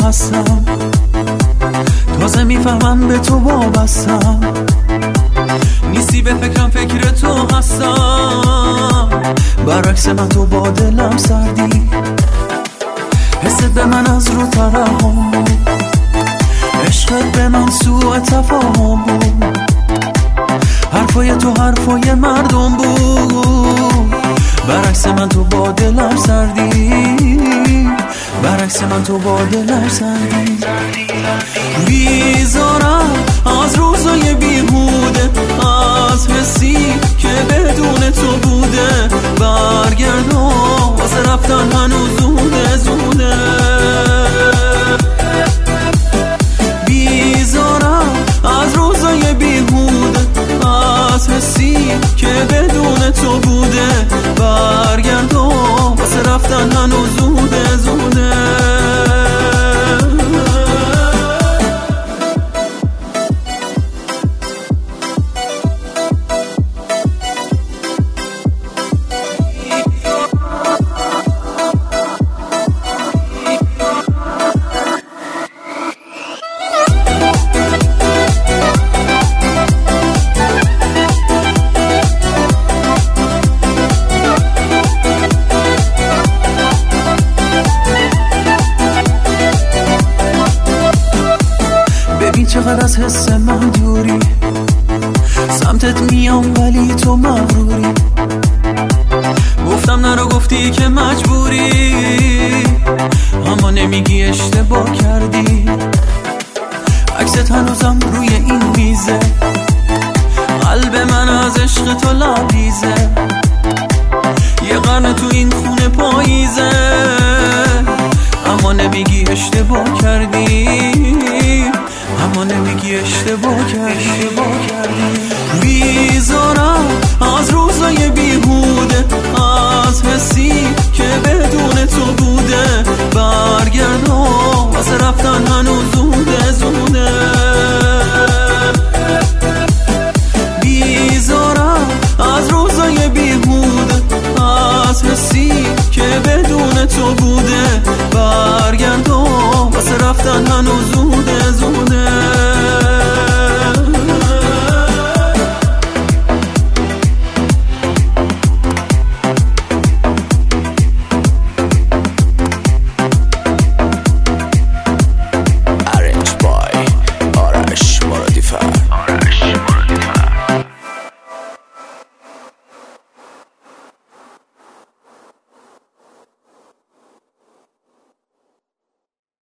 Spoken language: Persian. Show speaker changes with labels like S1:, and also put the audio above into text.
S1: هستم، تازه میفهمم به تو وابستم، نیستی به فکرم فکر تو هستم، برعکس من تو با دلم سردی، حست به من از رو ترحم بود، عشقت به من سوء تفاهم بود، حرفای تو حرفای مردم بود، برعکس من تو با دلم سردی، برعکس من تو با دلم سردی، بیزارم از روزای بیهوده، از حسی که بدون تو بوده، برگردم واسه رفتن هنوز زوده زوده، بیزارم از روزای بیهوده، از حسی که بدون تو بوده، برگردم واسه رفتن هنوز زوده زوده. ببین چقدر از حس من دوری، سمتت میام ولی تو مغروری، گفتم نرو گفتی که مجبوری، اما نمیگی اشتباه کردی، عکست هنوزم روی این میزه، قلب من از عشق تو لبریزه، یه قرن تو این خونه پاییزه، اما نمیگی اشتباه کردی، اما نمیگی اشتباه کردی، بیزارم از روزای بیهوده، از حسی که بدون تو بوده، برگردم واسه رفتن هنوز زوده زوده، بیزارم از روزای بیهوده، از حسی که بدون تو بوده، برگردم واسه رفتن هنوز زوده.